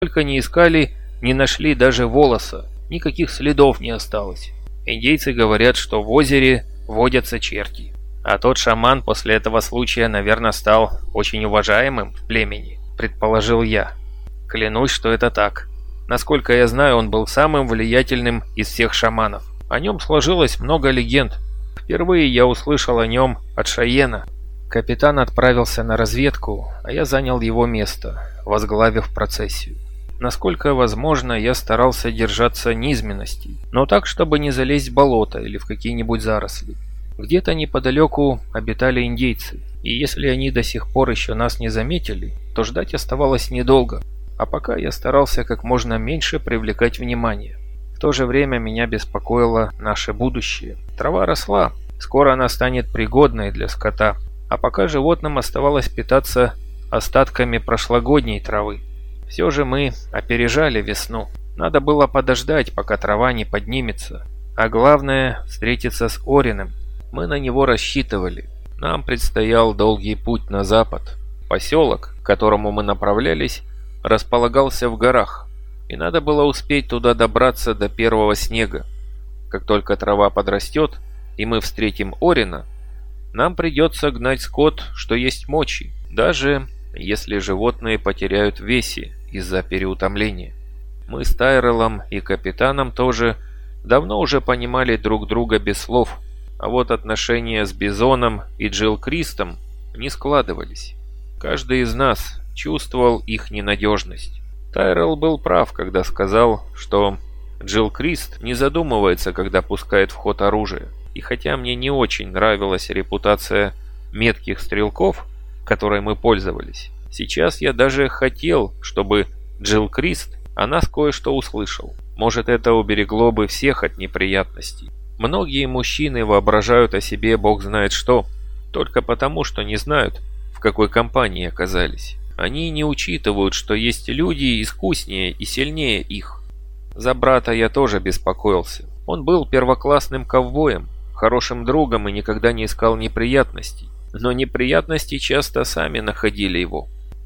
Только не искали, не нашли даже волоса, никаких следов не осталось. Индейцы говорят, что в озере водятся черти. А тот шаман после этого случая, наверное, стал очень уважаемым в племени, предположил я. Клянусь, что это так. Насколько я знаю, он был самым влиятельным из всех шаманов. О нем сложилось много легенд. Впервые я услышал о нем от Шайена. Капитан отправился на разведку, а я занял его место, возглавив процессию. Насколько возможно, я старался держаться низменностей, но так, чтобы не залезть в болото или в какие-нибудь заросли. Где-то неподалеку обитали индейцы, и если они до сих пор еще нас не заметили, то ждать оставалось недолго, а пока я старался как можно меньше привлекать внимание. В то же время меня беспокоило наше будущее. Трава росла, скоро она станет пригодной для скота, а пока животным оставалось питаться остатками прошлогодней травы. Все же мы опережали весну. Надо было подождать, пока трава не поднимется. А главное, встретиться с Орином. Мы на него рассчитывали. Нам предстоял долгий путь на запад. Поселок, к которому мы направлялись, располагался в горах, и надо было успеть туда добраться до первого снега. Как только трава подрастет, и мы встретим Орина, нам придется гнать скот, что есть мочи, даже если животные потеряют в весе из-за переутомления. Мы с Тайреллом и капитаном тоже давно уже понимали друг друга без слов, а вот отношения с Бизоном и Джилл-Кристом не складывались. Каждый из нас чувствовал их ненадежность. Тайрелл был прав, когда сказал, что Джилл-Крист не задумывается, когда пускает в ход оружие. И хотя мне не очень нравилась репутация метких стрелков, которой мы пользовались, сейчас я даже хотел, чтобы Джилл-Крист о нас кое-что услышал. Может, это уберегло бы всех от неприятностей. Многие мужчины воображают о себе бог знает что, только потому, что не знают, в какой компании оказались. Они не учитывают, что есть люди искуснее и сильнее их. За брата я тоже беспокоился. Он был первоклассным ковбоем, хорошим другом и никогда не искал неприятностей. Но неприятности часто сами находили его.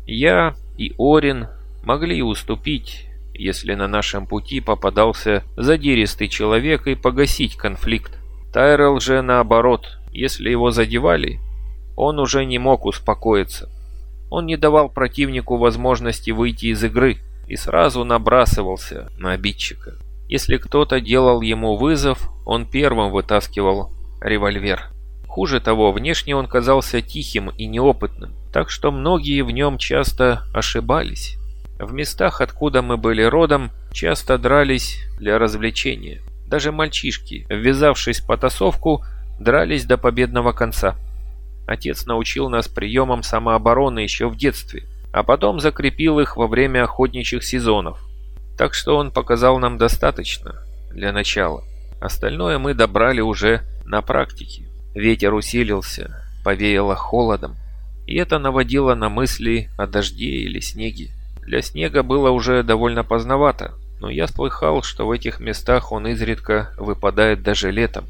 Я и Орин могли уступить, если на нашем пути попадался задиристый человек, и погасить конфликт. Тайрелл же наоборот, если его задевали, он уже не мог успокоиться. Он не давал противнику возможности выйти из игры и сразу набрасывался на обидчика. Если кто-то делал ему вызов, он первым вытаскивал револьвер. Хуже того, внешне он казался тихим и неопытным, так что многие в нем часто ошибались. В местах, откуда мы были родом, часто дрались для развлечения. Даже мальчишки, ввязавшись в потасовку, дрались до победного конца. Отец научил нас приемам самообороны еще в детстве, а потом закрепил их во время охотничьих сезонов. Так что он показал нам достаточно для начала. Остальное мы добрали уже на практике. Ветер усилился, повеяло холодом, и это наводило на мысли о дожде или снеге. Для снега было уже довольно поздновато, но я слыхал, что в этих местах он изредка выпадает даже летом.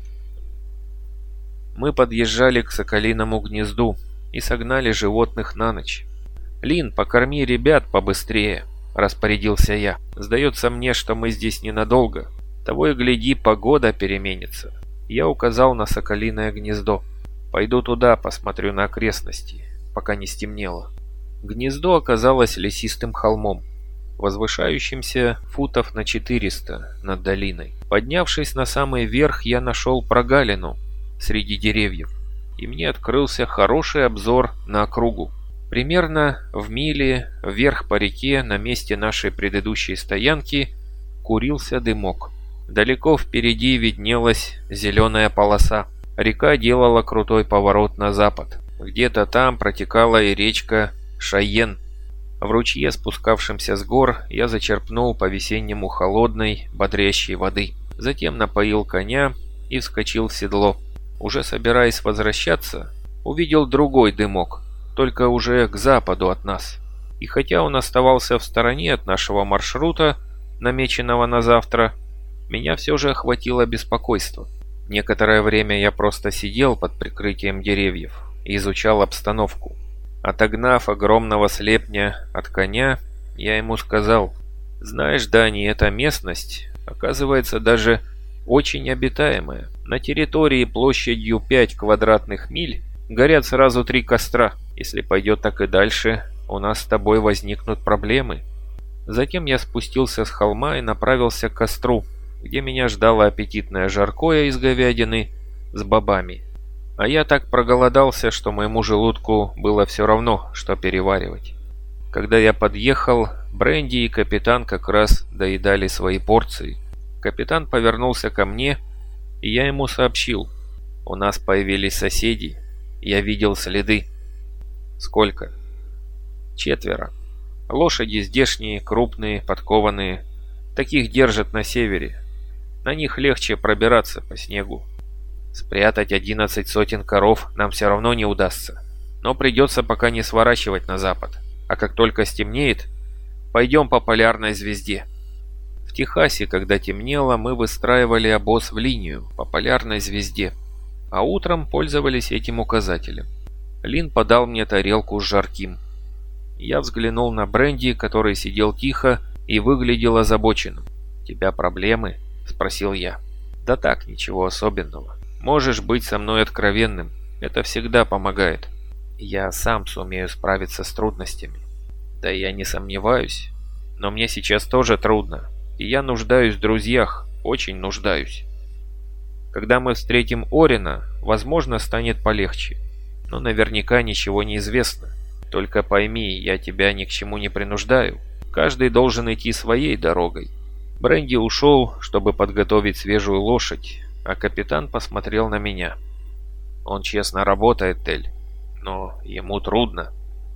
Мы подъезжали к Соколиному гнезду и согнали животных на ночь. «Лин, покорми ребят побыстрее», — распорядился я. «Сдается мне, что мы здесь ненадолго. Того и гляди, погода переменится». Я указал на Соколиное гнездо. «Пойду туда, посмотрю на окрестности, пока не стемнело». Гнездо оказалось лесистым холмом, возвышающимся футов на 400 над долиной. Поднявшись на самый верх, я нашел прогалину среди деревьев, и мне открылся хороший обзор на округу. Примерно в миле вверх по реке на месте нашей предыдущей стоянки курился дымок. Далеко впереди виднелась зеленая полоса. Река делала крутой поворот на запад. Где-то там протекала и речка Шайен. В ручье, спускавшемся с гор, я зачерпнул по-весеннему холодной, бодрящей воды. Затем напоил коня и вскочил в седло. Уже собираясь возвращаться, увидел другой дымок, только уже к западу от нас. И хотя он оставался в стороне от нашего маршрута, намеченного на завтра, меня все же охватило беспокойство. Некоторое время я просто сидел под прикрытием деревьев и изучал обстановку. Отогнав огромного слепня от коня, я ему сказал: Знаешь, Дани, эта местность, оказывается, даже очень обитаемая. На территории площадью 5 квадратных миль горят сразу 3 костра. Если пойдет так и дальше, у нас с тобой возникнут проблемы. Затем я спустился с холма и направился к костру, где меня ждало аппетитное жаркое из говядины с бобами. А я так проголодался, что моему желудку было все равно, что переваривать. Когда я подъехал, Бренди и капитан как раз доедали свои порции. Капитан повернулся ко мне, и я ему сообщил: у нас появились соседи, я видел следы. Сколько? 4. Лошади здешние, крупные, подкованные. Таких держат на севере. На них легче пробираться по снегу. Спрятать 11 сотен коров нам все равно не удастся. Но придется пока не сворачивать на запад. А как только стемнеет, пойдем по полярной звезде. В Техасе, когда темнело, мы выстраивали обоз в линию по полярной звезде. А утром пользовались этим указателем. Лин подал мне тарелку с жарким. Я взглянул на Бренди, который сидел тихо и выглядел озабоченным. «Тебя проблемы?» – спросил я. «Да так, ничего особенного. Можешь быть со мной откровенным. Это всегда помогает. Я сам сумею справиться с трудностями». «Да я не сомневаюсь. Но мне сейчас тоже трудно. И я нуждаюсь в друзьях. Очень нуждаюсь. Когда мы встретим Орина, возможно, станет полегче. Но наверняка ничего не известно. Только пойми, я тебя ни к чему не принуждаю. Каждый должен идти своей дорогой». Бренди ушел, чтобы подготовить свежую лошадь, а капитан посмотрел на меня. «Он честно работает, Тель, но ему трудно».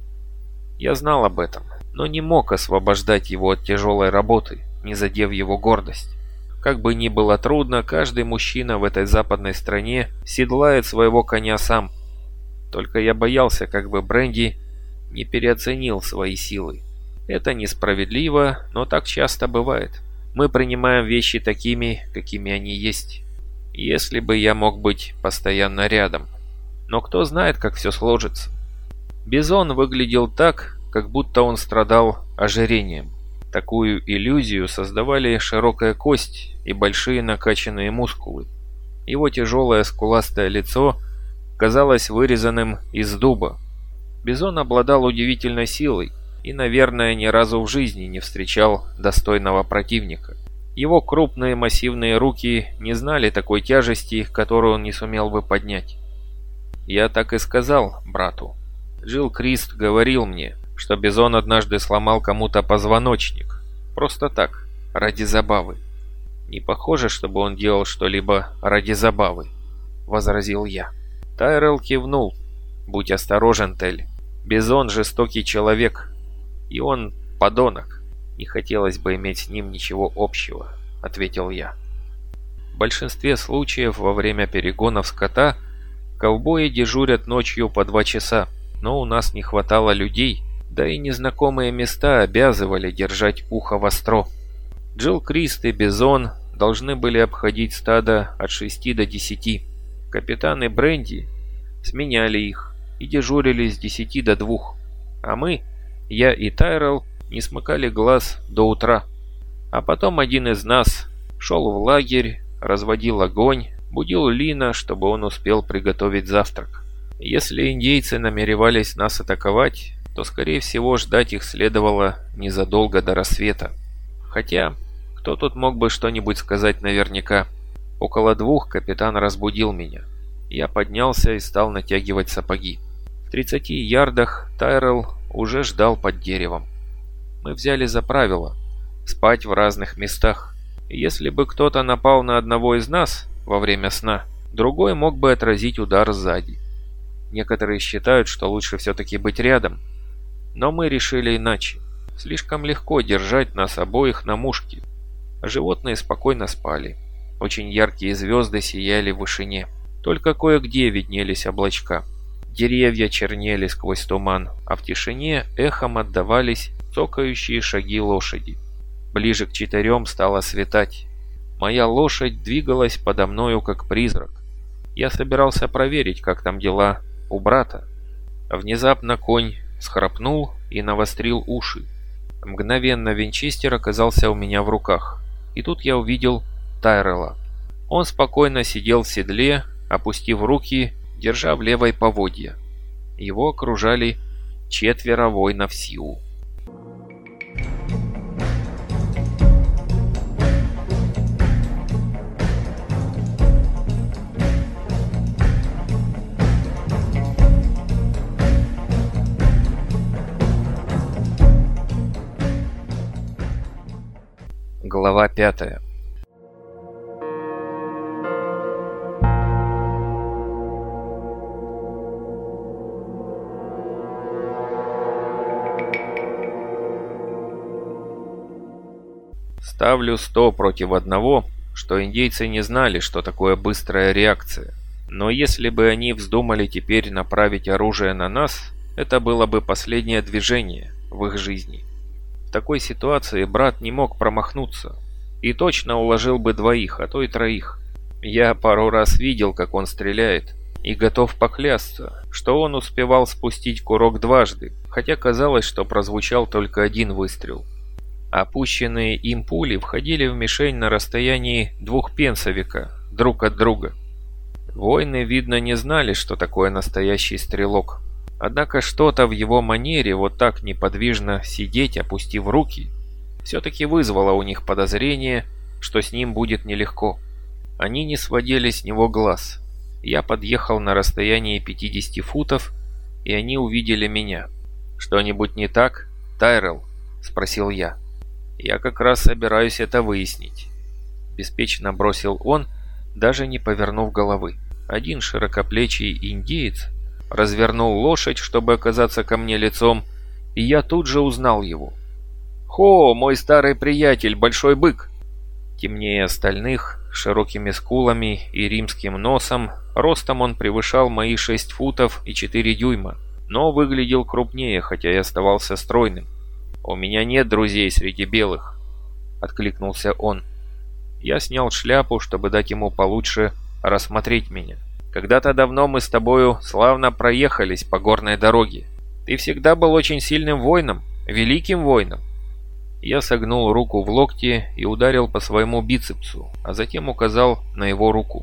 Я знал об этом, но не мог освобождать его от тяжелой работы, не задев его гордость. Как бы ни было трудно, каждый мужчина в этой западной стране седлает своего коня сам. Только я боялся, как бы Бренди не переоценил свои силы. Это несправедливо, но так часто бывает. Мы принимаем вещи такими, какими они есть. Если бы я мог быть постоянно рядом. Но кто знает, как все сложится. Бизон выглядел так, как будто он страдал ожирением. Такую иллюзию создавали широкая кость и большие накачанные мускулы. Его тяжелое скуластое лицо казалось вырезанным из дуба. Бизон обладал удивительной силой и, наверное, ни разу в жизни не встречал достойного противника. Его крупные массивные руки не знали такой тяжести, которую он не сумел бы поднять. Я так и сказал брату. Джилл Крист говорил мне, что Бизон однажды сломал кому-то позвоночник. Просто так, ради забавы. «Не похоже, чтобы он делал что-либо ради забавы», — возразил я. Тайрелл кивнул. «Будь осторожен, Тель. Бизон жестокий человек, и он подонок. Не хотелось бы иметь с ним ничего общего», — ответил я. В большинстве случаев во время перегонов скота ковбои дежурят ночью по 2 часа, но у нас не хватало людей, да и незнакомые места обязывали держать ухо востро. Джилл Крист и Бизон должны были обходить стадо от 6 до 10. Капитан и Бренди сменяли их и дежурили с 10 до 2, а мы, я и Тайрелл, не смыкали глаз до утра. А потом один из нас шел в лагерь, разводил огонь, будил Лина, чтобы он успел приготовить завтрак. Если индейцы намеревались нас атаковать, то, скорее всего, ждать их следовало незадолго до рассвета. Хотя, кто тут мог бы что-нибудь сказать наверняка? Около 2 капитан разбудил меня. Я поднялся и стал натягивать сапоги. В 30 ярдах Тайрелл уже ждал под деревом. Мы взяли за правило спать в разных местах. Если бы кто-то напал на одного из нас во время сна, другой мог бы отразить удар сзади. Некоторые считают, что лучше все-таки быть рядом. Но мы решили иначе. Слишком легко держать нас обоих на мушке. Животные спокойно спали. Очень яркие звезды сияли в вышине. Только кое-где виднелись облачка. Деревья чернели сквозь туман, а в тишине эхом отдавались цокающие шаги лошади. Ближе к 4 стало светать. Моя лошадь двигалась подо мною как призрак. Я собирался проверить, как там дела у брата. Внезапно конь всхрапнул и навострил уши. Мгновенно винчестер оказался у меня в руках, и тут я увидел Тайрелла. Он спокойно сидел в седле, опустив руки, держа в левой поводья. Его окружали 4 воинов Сиу. Глава 5. Ставлю 100 против 1, что индейцы не знали, что такое быстрая реакция. Но если бы они вздумали теперь направить оружие на нас, это было бы последнее движение в их жизни. В такой ситуации брат не мог промахнуться и точно уложил бы 2, а то и 3. Я пару раз видел, как он стреляет, и готов поклясться, что он успевал спустить курок дважды, хотя казалось, что прозвучал только 1 выстрел. Опущенные им пули входили в мишень на расстоянии 2 пенсовика друг от друга. Воины, видно, не знали, что такое настоящий стрелок. Однако что-то в его манере вот так неподвижно сидеть, опустив руки, все-таки вызвало у них подозрение, что с ним будет нелегко. Они не сводили с него глаз. Я подъехал на расстоянии 50 футов, и они увидели меня. «Что-нибудь не так, Тайрелл?» – спросил я. «Я как раз собираюсь это выяснить», – беспечно бросил он, даже не повернув головы. Один широкоплечий индеец развернул лошадь, чтобы оказаться ко мне лицом, и я тут же узнал его. «Хо, мой старый приятель, Большой Бык!» Темнее остальных, широкими скулами и римским носом, ростом он превышал мои 6 футов и 4 дюйма, но выглядел крупнее, хотя и оставался стройным. «У меня нет друзей среди белых», — откликнулся он. Я снял шляпу, чтобы дать ему получше рассмотреть меня. «Когда-то давно мы с тобою славно проехались по горной дороге. Ты всегда был очень сильным воином, великим воином». Я согнул руку в локте и ударил по своему бицепсу, а затем указал на его руку.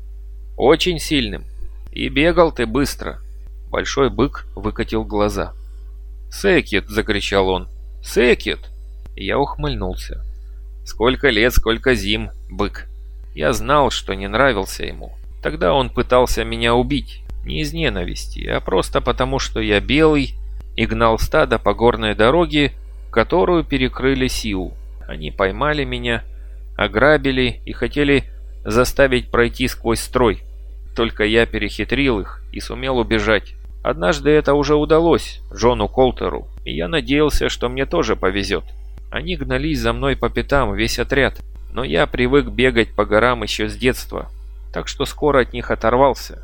«Очень сильным. И бегал ты быстро». Большой Бык выкатил глаза. «Секет!» — закричал он. «Секет!» Я ухмыльнулся. «Сколько лет, сколько зим, Бык». Я знал, что не нравился ему. Тогда он пытался меня убить, не из ненависти, а просто потому, что я белый и гнал стадо по горной дороге, которую перекрыли Сиу. Они поймали меня, ограбили и хотели заставить пройти сквозь строй. Только я перехитрил их и сумел убежать. Однажды это уже удалось Джону Колтеру, и я надеялся, что мне тоже повезет. Они гнались за мной по пятам, весь отряд, но я привык бегать по горам еще с детства, так что скоро от них оторвался.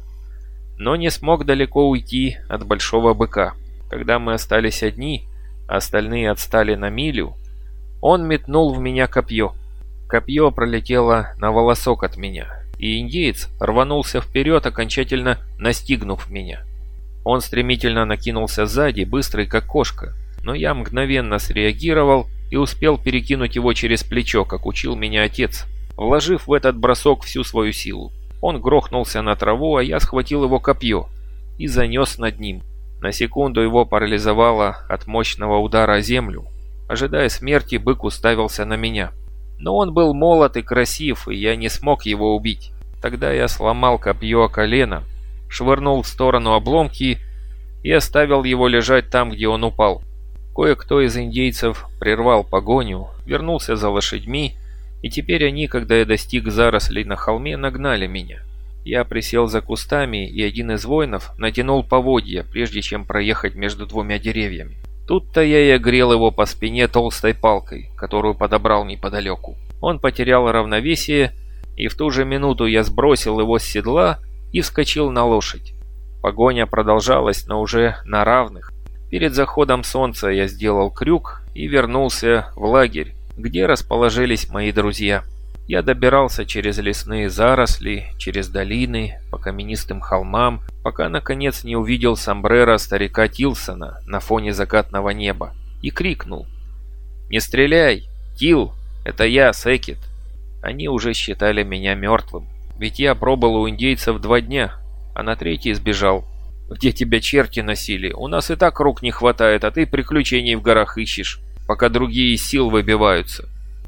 Но не смог далеко уйти от Большого Быка. Когда мы остались одни, а остальные отстали на милю, он метнул в меня копье. Копье пролетело на волосок от меня, и индеец рванулся вперед, окончательно настигнув меня. Он стремительно накинулся сзади, быстрый как кошка, но я мгновенно среагировал и успел перекинуть его через плечо, как учил меня отец, вложив в этот бросок всю свою силу. Он грохнулся на траву, а я схватил его копье и занес над ним. На секунду его парализовало от мощного удара о землю. Ожидая смерти, Бык уставился на меня. Но он был молод и красив, и я не смог его убить. Тогда я сломал копье о колено, швырнул в сторону обломки и оставил его лежать там, где он упал. Кое-кто из индейцев прервал погоню, вернулся за лошадьми, и теперь они, когда я достиг зарослей на холме, нагнали меня. Я присел за кустами, и один из воинов натянул поводья, прежде чем проехать между 2 деревьями. Тут-то я и огрел его по спине толстой палкой, которую подобрал неподалеку. Он потерял равновесие, и в ту же минуту я сбросил его с седла и вскочил на лошадь. Погоня продолжалась, но уже на равных. Перед заходом солнца я сделал крюк и вернулся в лагерь, где расположились мои друзья. Я добирался через лесные заросли, через долины, по каменистым холмам, пока наконец не увидел сомбреро старика Тилсона на фоне закатного неба и крикнул: «Не стреляй! Тил! Это я, Секет!» Они уже считали меня мертвым, ведь я пробыл у индейцев 2 дня, а на 3-й сбежал. Где тебя черти носили? У нас и так рук не хватает, а ты приключений в горах ищешь, пока другие из сил выбиваются.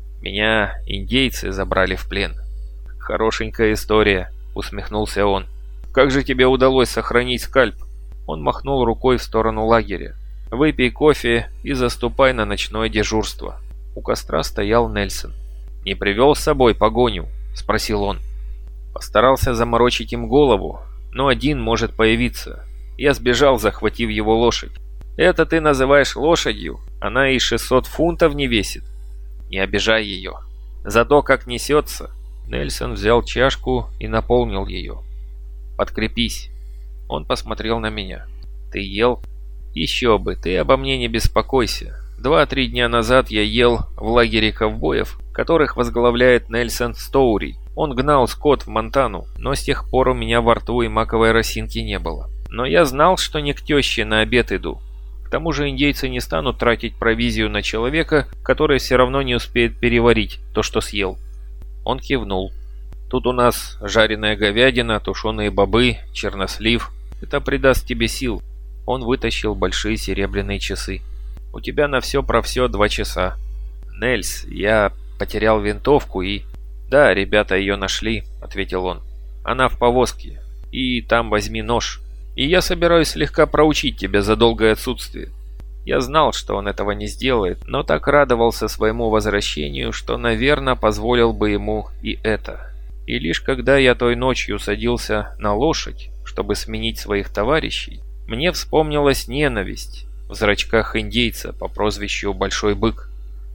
Меня индейцы забрали в плен. Хорошенькая история, усмехнулся он. Как же тебе удалось сохранить скальп? Он махнул рукой в сторону лагеря. Выпей кофе и заступай на ночное дежурство. У костра стоял Нельсон. «Не привел с собой погоню?» – спросил он. Постарался заморочить им голову, но один может появиться. Я сбежал, захватив его лошадь. «Это ты называешь лошадью? Она и 600 фунтов не весит. Не обижай ее. Зато как несется». Нельсон взял чашку и наполнил ее. «Подкрепись». Он посмотрел на меня. «Ты ел?» «Еще бы, ты обо мне не беспокойся. 2-3 дня назад я ел в лагере ковбоев, которых возглавляет Нельсон Стоури. Он гнал скот в Монтану, но с тех пор у меня во рту и маковой росинки не было. Но я знал, что не к теще на обед иду. К тому же индейцы не станут тратить провизию на человека, который все равно не успеет переварить то, что съел». Он кивнул. «Тут у нас жареная говядина, тушеные бобы, чернослив. Это придаст тебе сил». Он вытащил большие серебряные часы. «У тебя на все про все 2 часа. Нельс, я потерял винтовку и...» «Да, ребята ее нашли», — ответил он. «Она в повозке. И там возьми нож. И я собираюсь слегка проучить тебя за долгое отсутствие». Я знал, что он этого не сделает, но так радовался своему возвращению, что, наверное, позволил бы ему и это. И лишь когда я той ночью садился на лошадь, чтобы сменить своих товарищей, мне вспомнилась ненависть в зрачках индейца по прозвищу Большой Бык.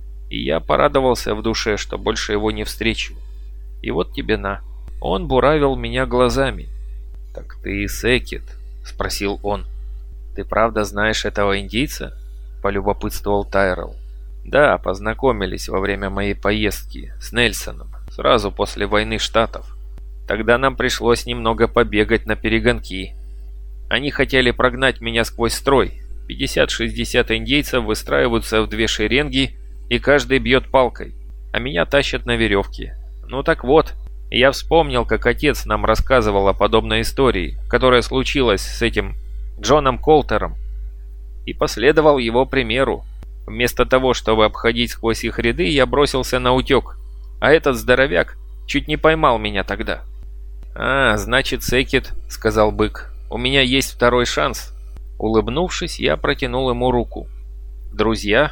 И я порадовался в душе, что больше его не встречу. И вот тебе на. Он буравил меня глазами. «Так ты Секет?» – спросил он. «Ты правда знаешь этого индейца?» – полюбопытствовал Тайрелл. «Да, познакомились во время моей поездки с Нельсоном, сразу после войны штатов. Тогда нам пришлось немного побегать на перегонки. Они хотели прогнать меня сквозь строй. 50-60 индейцев выстраиваются в 2 шеренги, и каждый бьет палкой, а меня тащат на веревке. Ну так вот, я вспомнил, как отец нам рассказывал о подобной истории, которая случилась с этим Джоном Колтером, и последовал его примеру. Вместо того, чтобы обходить сквозь их ряды, я бросился на утек, а этот здоровяк чуть не поймал меня тогда». «А, значит, Секет», — сказал Бык, — «у меня есть 2-й шанс». Улыбнувшись, я протянул ему руку. «Друзья?»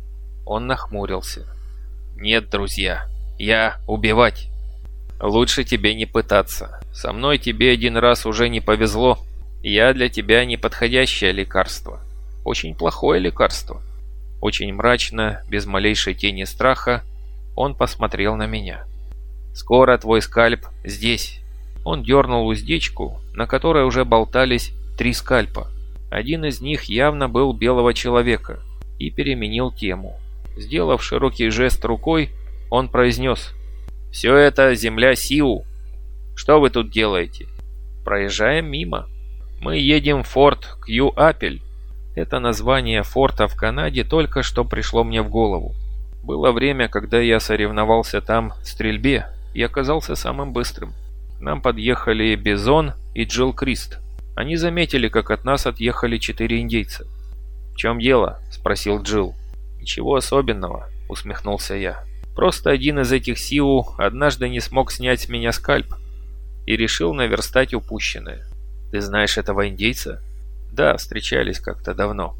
Он нахмурился. «Нет, друзья, я убивать». «Лучше тебе не пытаться. Со мной тебе 1 раз уже не повезло. Я для тебя неподходящее лекарство. Очень плохое лекарство». Очень мрачно, без малейшей тени страха, он посмотрел на меня. «Скоро твой скальп здесь». Он дернул уздечку, на которой уже болтались 3 скальпа. Один из них явно был белого человека, и переменил тему. Сделав широкий жест рукой, он произнес: «Все это земля Сиу. Что вы тут делаете?» «Проезжаем мимо. Мы едем в форт Кью-Апель». Это название форта в Канаде только что пришло мне в голову. Было время, когда я соревновался там в стрельбе и оказался самым быстрым. К нам подъехали Бизон и Джилл Крист. Они заметили, как от нас отъехали 4 индейца. «В чем дело?» – спросил Джилл. «Ничего особенного», – усмехнулся я. «Просто один из этих Сиу однажды не смог снять с меня скальп и решил наверстать упущенное». «Ты знаешь этого индейца?» «Да, встречались как-то давно.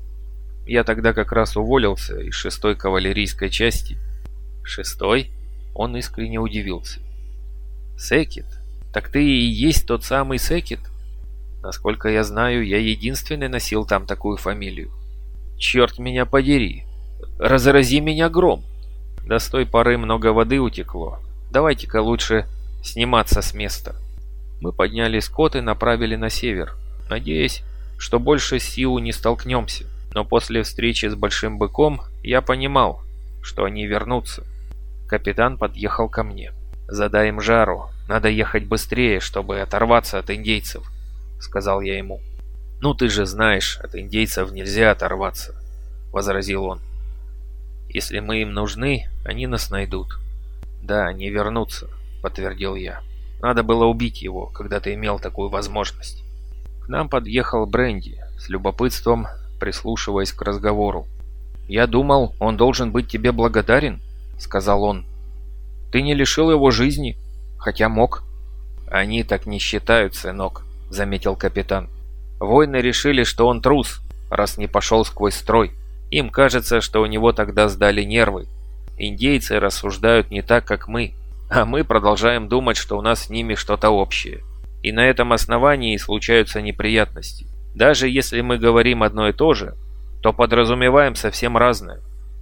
Я тогда как раз уволился из 6-й кавалерийской части». «6-й?» Он искренне удивился. «Секет? Так ты и есть тот самый Секет?» «Насколько я знаю, я единственный носил там такую фамилию». «Черт меня подери! Разрази меня гром!» «Да с той поры много воды утекло. Давайте-ка лучше сниматься с места». Мы подняли скот и направили на север, надеясь, что больше с Сиу не столкнемся. Но после встречи с Большим Быком я понимал, что они вернутся. Капитан подъехал ко мне. «Задай им жару. Надо ехать быстрее, чтобы оторваться от индейцев», — сказал я ему. «Ну ты же знаешь, от индейцев нельзя оторваться», — возразил он. Если мы им нужны, они нас найдут». «Да, они вернутся», — подтвердил я. «Надо было убить его, когда ты имел такую возможность». К нам подъехал Бренди, с любопытством прислушиваясь к разговору. «Я думал, он должен быть тебе благодарен», — сказал он. «Ты не лишил его жизни, хотя мог». «Они так не считают, сынок», — заметил капитан. «Воины решили, что он трус, раз не пошел сквозь строй. Им кажется, что у него тогда сдали нервы. Индейцы рассуждают не так, как мы, а мы продолжаем думать, что у нас с ними что-то общее. И на этом основании случаются неприятности. Даже если мы говорим одно и то же, то подразумеваем совсем разное.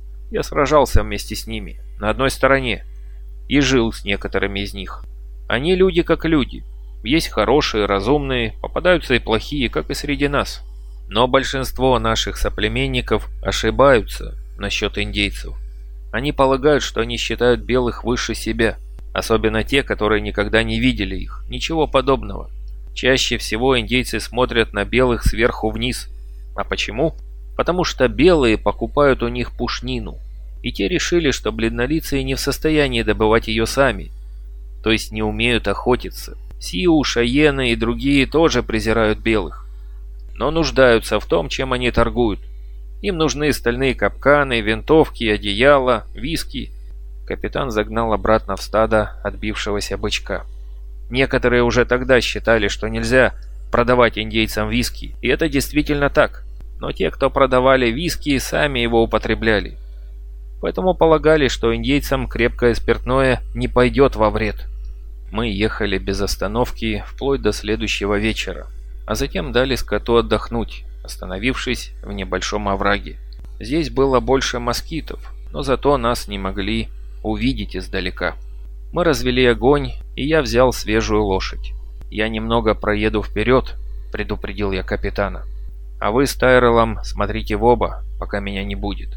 Я сражался вместе с ними, на одной стороне, и жил с некоторыми из них. Они люди как люди. Есть хорошие, разумные, попадаются и плохие, как и среди нас. Но большинство наших соплеменников ошибаются насчет индейцев. Они полагают, что они считают белых выше себя, особенно те, которые никогда не видели их. Ничего подобного. Чаще всего индейцы смотрят на белых сверху вниз. А почему? Потому что белые покупают у них пушнину. И те решили, что бледнолицые не в состоянии добывать ее сами. То есть не умеют охотиться. Сиу, Шайены и другие тоже презирают белых. Но нуждаются в том, чем они торгуют. Им нужны стальные капканы, винтовки, одеяла, виски. Капитан загнал обратно в стадо отбившегося бычка. Некоторые уже тогда считали, что нельзя продавать индейцам виски, и это действительно так. Но те, кто продавали виски, сами его употребляли. Поэтому полагали, что индейцам крепкое спиртное не пойдет во вред. Мы ехали без остановки вплоть до следующего вечера, а затем дали скоту отдохнуть, остановившись в небольшом овраге. Здесь было больше москитов, но зато нас не могли увидеть издалека. Мы развели огонь, и я взял свежую лошадь. «Я немного проеду вперед», — предупредил я капитана. «А вы с Тайреллом смотрите в оба, пока меня не будет».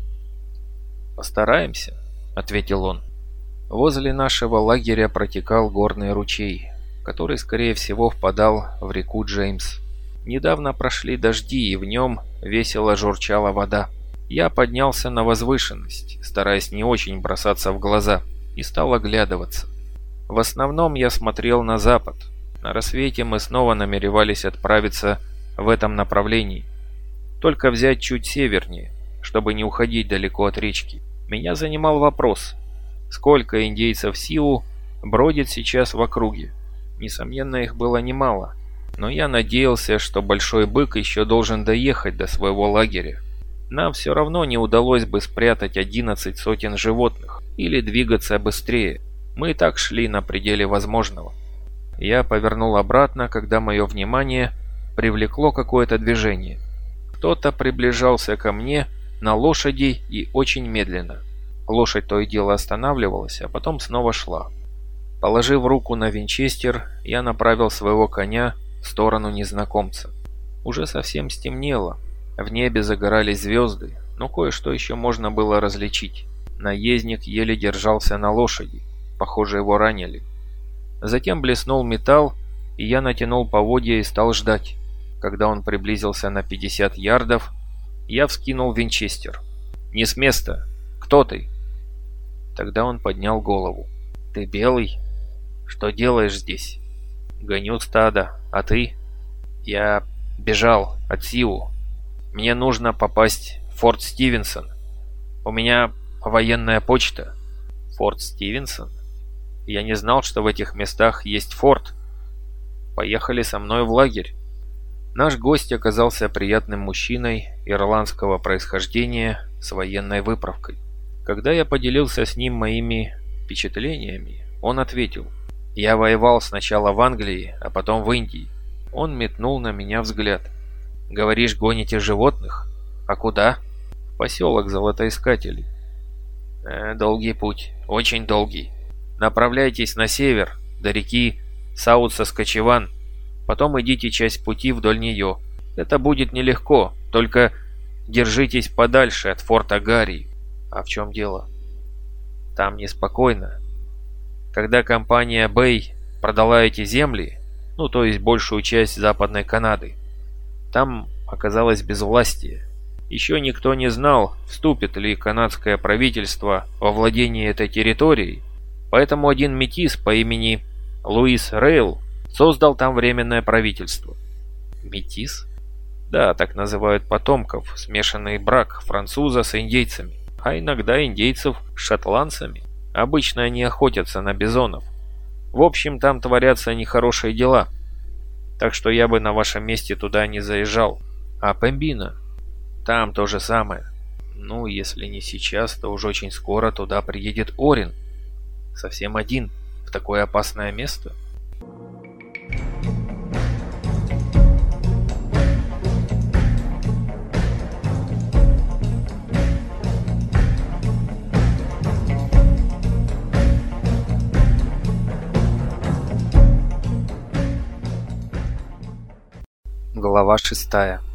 «Постараемся», — ответил он. Возле нашего лагеря протекал горный ручей, который, скорее всего, впадал в реку Джеймс. Недавно прошли дожди, и в нем весело журчала вода. Я поднялся на возвышенность, стараясь не очень бросаться в глаза, и стал оглядываться. В основном я смотрел на запад. На рассвете мы снова намеревались отправиться в этом направлении. Только взять чуть севернее, чтобы не уходить далеко от речки. Меня занимал вопрос, сколько индейцев Сиу бродит сейчас в округе. Несомненно, их было немало, но я надеялся, что Большой Бык еще должен доехать до своего лагеря. Нам все равно не удалось бы спрятать 11 сотен животных или двигаться быстрее. Мы и так шли на пределе возможного. Я повернул обратно, когда мое внимание привлекло какое-то движение. Кто-то приближался ко мне на лошади и очень медленно. Лошадь то и дело останавливалась, а потом снова шла. Положив руку на винчестер, я направил своего коня в сторону незнакомца. Уже совсем стемнело. В небе загорались звезды, но кое-что еще можно было различить. Наездник еле держался на лошади. Похоже, его ранили. Затем блеснул металл, и я натянул поводья и стал ждать. Когда он приблизился на 50 ярдов, я вскинул винчестер. «Не с места! Кто ты?» Тогда он поднял голову. «Ты белый? Что делаешь здесь?» «Гоню стадо. А ты?» «Я бежал от Сиу. Мне нужно попасть в Форт Стивенсон. У меня военная почта». «Форт Стивенсон? Я не знал, что в этих местах есть форт. Поехали со мной в лагерь». Наш гость оказался приятным мужчиной ирландского происхождения с военной выправкой. Когда я поделился с ним моими впечатлениями, он ответил: «Я воевал сначала в Англии, а потом в Индии». Он метнул на меня взгляд. «Говоришь, гоните животных? А куда?» «В поселок Золотоискателей». «Долгий путь, очень долгий. Направляйтесь на север, до реки Саут-Саскачеван. Потом идите часть пути вдоль нее. Это будет нелегко, только держитесь подальше от форта Гарри». «А в чем дело?» «Там неспокойно. Когда компания Бэй продала эти земли, то есть большую часть Западной Канады, там оказалось безвластие, Еще никто не знал, вступит ли канадское правительство во владение этой территорией, поэтому один метис по имени Луис Рейл создал там временное правительство. Метис? Да, так называют потомков, смешанный брак француза с индейцами, а иногда индейцев с шотландцами. Обычно они охотятся на бизонов. В общем, там творятся нехорошие дела. Так что я бы на вашем месте туда не заезжал. А Пембино? Там то же самое. Ну, если не сейчас, то уж очень скоро туда приедет Орин. Совсем один, в такое опасное место. Глава 6.